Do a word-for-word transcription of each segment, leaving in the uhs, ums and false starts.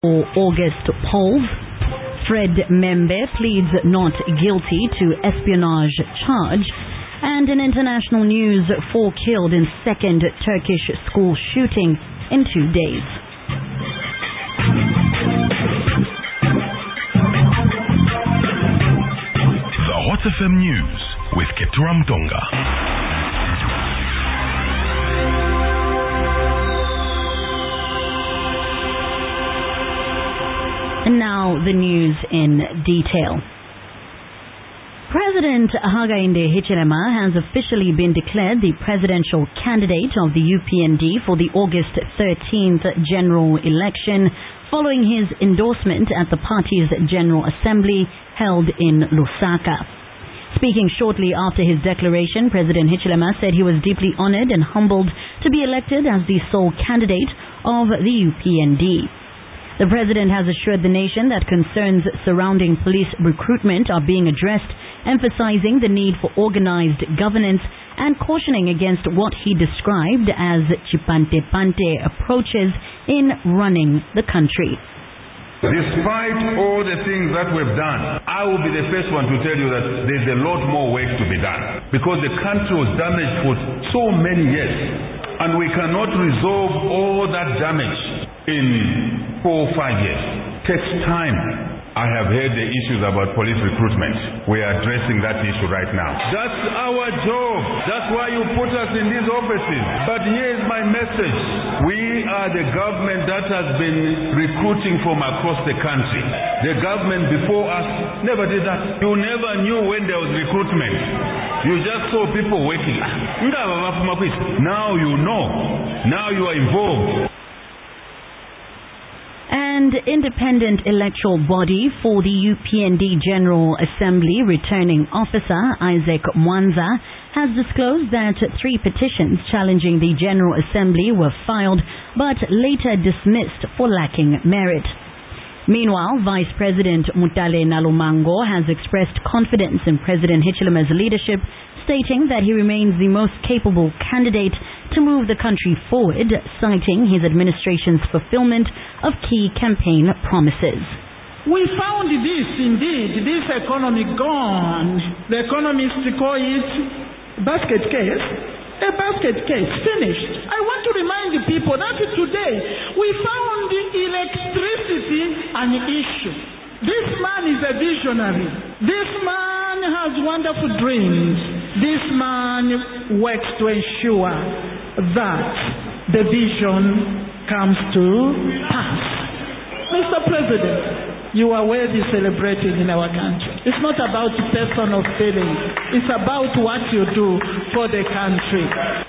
For August polls, Fred Membe pleads not guilty to espionage charge. And in international news, four killed in second Turkish school shooting in two days. The Hot F M News with Ketura Mtonga. And now the news in detail. President Hakainde Hichilema has officially been declared the presidential candidate of the U P N D for the August thirteenth general election following his endorsement at the party's General Assembly held in Lusaka. Speaking shortly after his declaration, President Hichilema said he was deeply honored and humbled to be elected as the sole candidate of the U P N D. The president has assured the nation that concerns surrounding police recruitment are being addressed, emphasizing the need for organized governance and cautioning against what he described as chipante-pante approaches in running the country. Despite all the things that we've done, I will be the first one to tell you that there's a lot more work to be done because the country was damaged for so many years and we cannot resolve all that damage in four or five years. It takes time. I have heard the issues about police recruitment. We are addressing that issue right now. That's our job. That's why you put us in these offices. But here's my message. We are the government that has been recruiting from across the country. The government before us never did that. You never knew when there was recruitment. You just saw people working. Now you know. Now you are involved. And independent electoral body for the U P N D General Assembly returning officer Isaac Mwanza has disclosed that three petitions challenging the General Assembly were filed but later dismissed for lacking merit. Meanwhile, Vice President Mutale Nalumango has expressed confidence in President Hichilema's leadership, stating that he remains the most capable candidate to move the country forward, citing his administration's fulfillment of key campaign promises. We found this indeed, this economy gone. The economists call it basket case. A basket case, finished. I want to remind the people that today we found electricity an issue. This man is a visionary. This man has wonderful dreams. This man works to ensure that the vision comes to pass. Mister President, you are worthy celebrated in our country. It's not about personal feelings. It's about what you do for the country.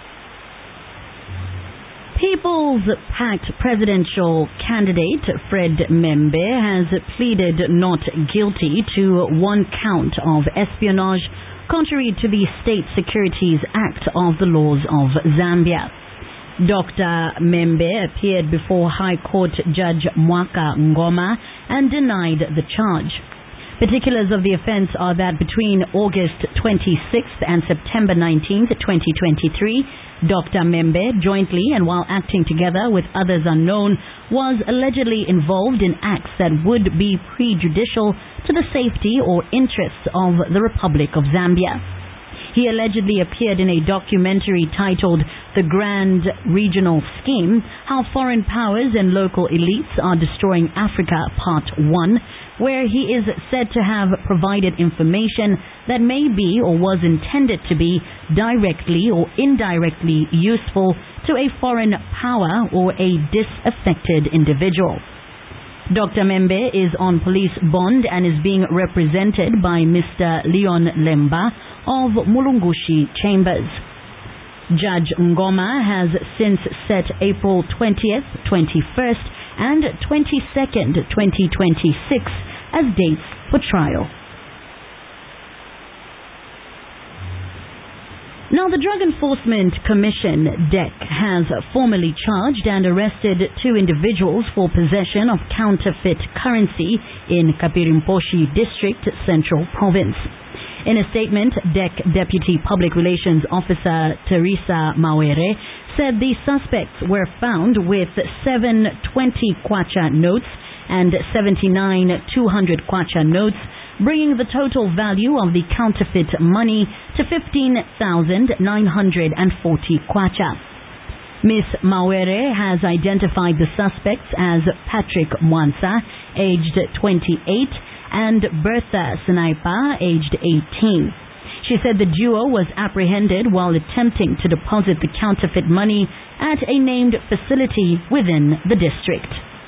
People's Pact presidential candidate Fred Membe has pleaded not guilty to one count of espionage contrary to the State Securities Act of the laws of Zambia. Doctor Membe appeared before High Court Judge Mwaka Ngoma and denied the charge. Particulars of the offense are that between August twenty-sixth and September nineteenth, twenty twenty-three, Doctor Membe, jointly and while acting together with others unknown, was allegedly involved in acts that would be prejudicial to the safety or interests of the Republic of Zambia. He allegedly appeared in a documentary titled The Grand Regional Scheme, How Foreign Powers and Local Elites Are Destroying Africa, Part one, where he is said to have provided information that may be or was intended to be directly or indirectly useful to a foreign power or a disaffected individual. Doctor Membe is on police bond and is being represented by Mister Leon Lemba of Mulungushi Chambers. Judge Ngoma has since set April twentieth, twenty-first and twenty-second, twenty twenty-six as dates for trial. Now, the Drug Enforcement Commission, D E C, has formally charged and arrested two individuals for possession of counterfeit currency in Kapirimposhi District, Central Province. In a statement, D E C Deputy Public Relations Officer Teresa Mawere said the suspects were found with seven twenty kwacha notes and seventy-nine two hundred kwacha notes, bringing the total value of the counterfeit money to fifteen thousand nine hundred forty kwacha. Miz Mawere has identified the suspects as Patrick Mwansa, aged twenty-eight, and Bertha Snaipa, aged eighteen. She said the duo was apprehended while attempting to deposit the counterfeit money at a named facility within the district.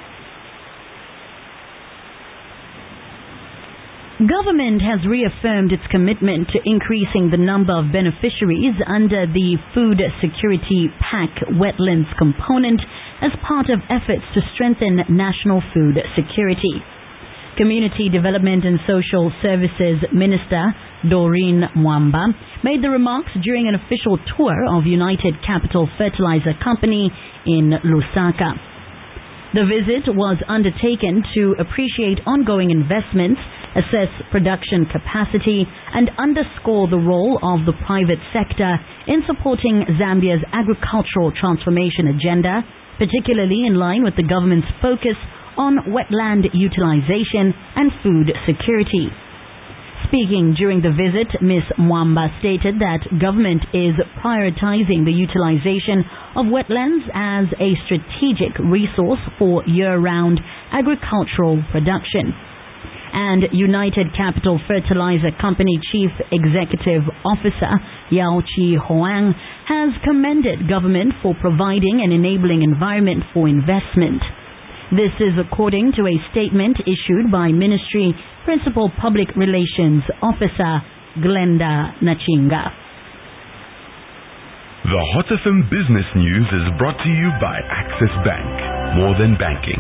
Government has reaffirmed its commitment to increasing the number of beneficiaries under the Food Security Pact Wetlands component as part of efforts to strengthen national food security. Community Development and Social Services Minister Doreen Mwamba made the remarks during an official tour of United Capital Fertilizer Company in Lusaka. The visit was undertaken to appreciate ongoing investments, assess production capacity, and underscore the role of the private sector in supporting Zambia's agricultural transformation agenda, particularly in line with the government's focus on wetland utilization and food security. Speaking during the visit, Miz Mwamba stated that government is prioritizing the utilization of wetlands as a strategic resource for year-round agricultural production. And United Capital Fertilizer Company Chief Executive Officer Yao Chi Hoang has commended government for providing an enabling environment for investment. This is according to a statement issued by Ministry Principal Public Relations Officer Glenda Nachinga. The Hot F M Business News is brought to you by Access Bank. More than banking.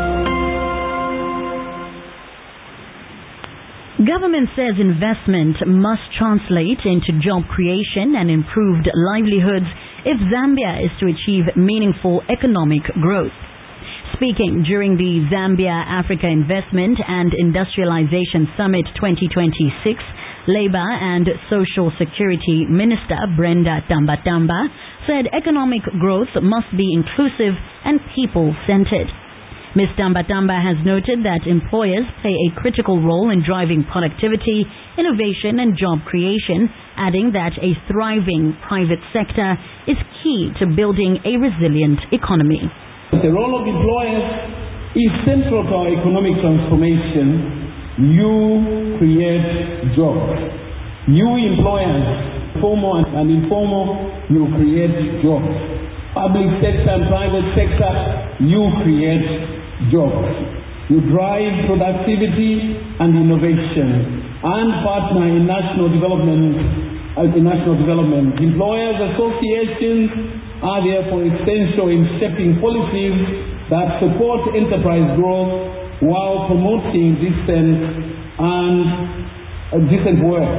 Government says investment must translate into job creation and improved livelihoods if Zambia is to achieve meaningful economic growth. Speaking during the Zambia Africa Investment and Industrialization Summit twenty twenty-six, Labour and Social Security Minister Brenda Tambatamba said economic growth must be inclusive and people-centered. Miz Tambatamba has noted that employers play a critical role in driving productivity, innovation and job creation, adding that a thriving private sector is key to building a resilient economy. The role of employers is central to our economic transformation. You create jobs. New employers, formal and informal, you create jobs. Public sector and private sector, you create jobs. You drive productivity and innovation and partner in national development. Uh, in national development. Employers associations are therefore essential in shaping policies that support enterprise growth while promoting decent and uh, decent work.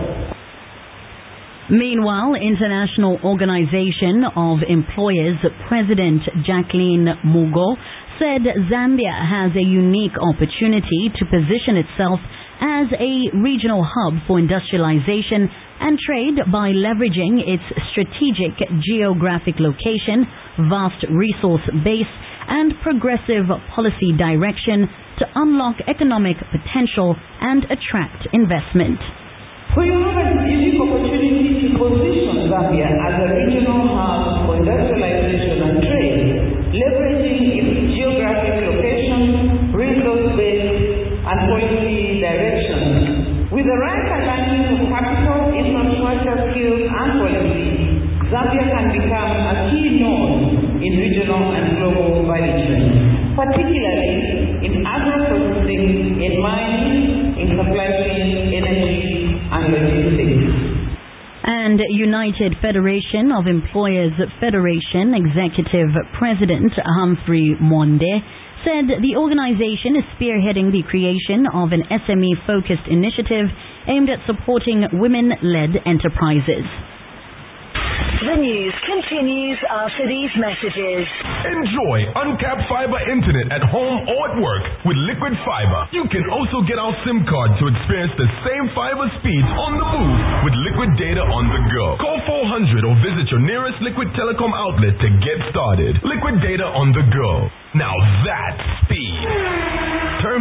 Meanwhile, International Organization of Employers President Jacqueline Mugo said Zambia has a unique opportunity to position itself as a regional hub for industrialization and trade by leveraging its strategic geographic location, vast resource base, and progressive policy direction to unlock economic potential and attract investment. We have a unique opportunity to position Zambia as a regional hub for industrialization and trade, leveraging its geographic location, resource base, and policy direction. With the right alignment of capital, infrastructure, skills, and policy, Zambia can become a key node in regional and global value chains, particularly in agro-processing, in mining, in supply chain, energy, and logistics. And United Federation of Employers Federation Executive President Humphrey Monde said the organization is spearheading the creation of an S M E-focused initiative aimed at supporting women-led enterprises. The news continues after these messages. Enjoy uncapped fiber internet at home or at work with Liquid Fiber. You can also get our SIM card to experience the same fiber speeds on the move with Liquid Data on the go. Call four hundred or visit your nearest Liquid Telecom outlet to get started. Liquid Data on the go. Now that's speed. Terms